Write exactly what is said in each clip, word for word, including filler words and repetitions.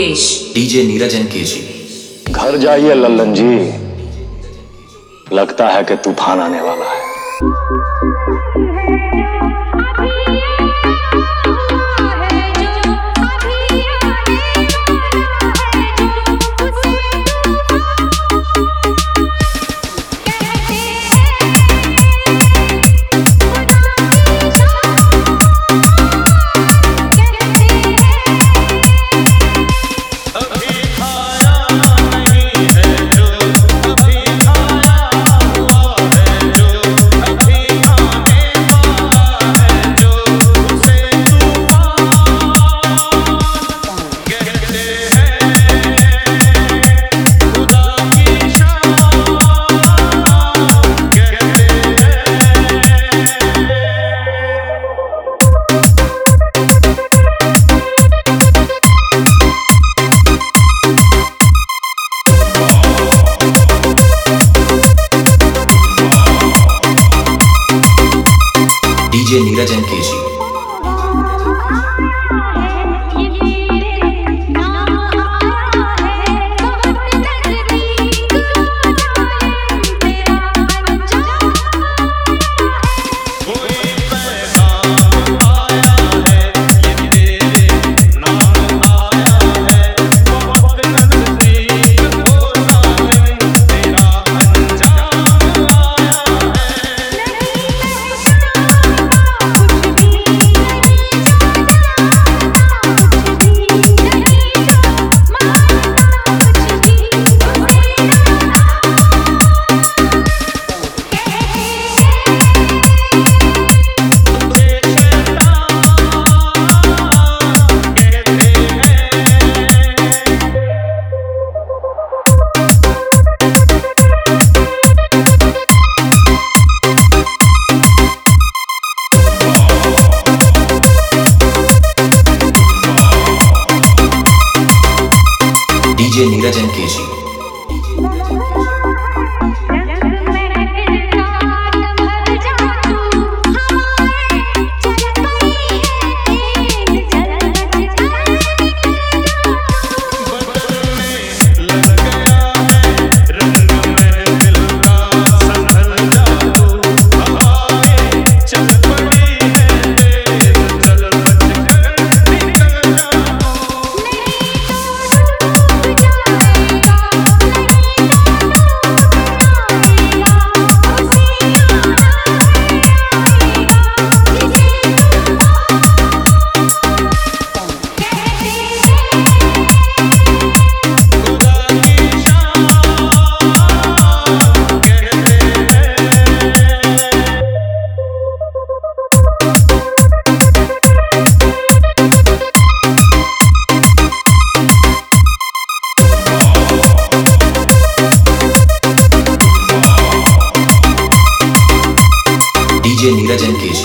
Yogesh DJ Neeraj N K जी। घर जाइए लल्लन जी, लगता है कि तूफान आने वाला है। DJ Neeraj N K G. DJ Neeraj N K G. DJ Neeraj N K G.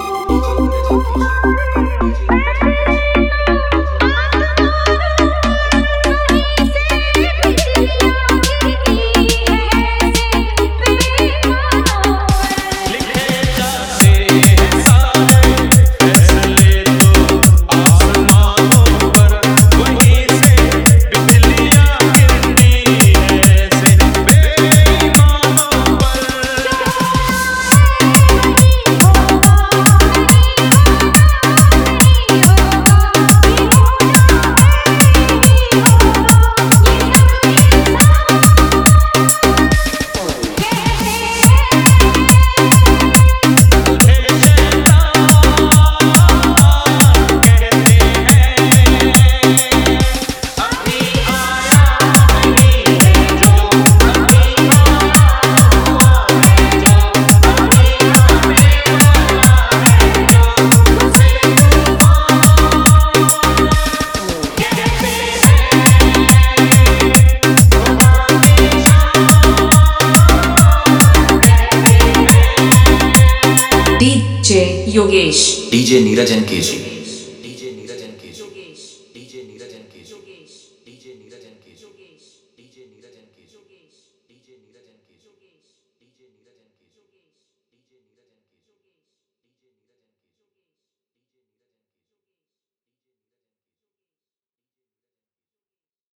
DJ Yogesh DJ Neeraj N K G. DJ Neeraj N K G. DJ Neeraj N K G. DJ Neeraj N K G. DJ Neeraj N K जी।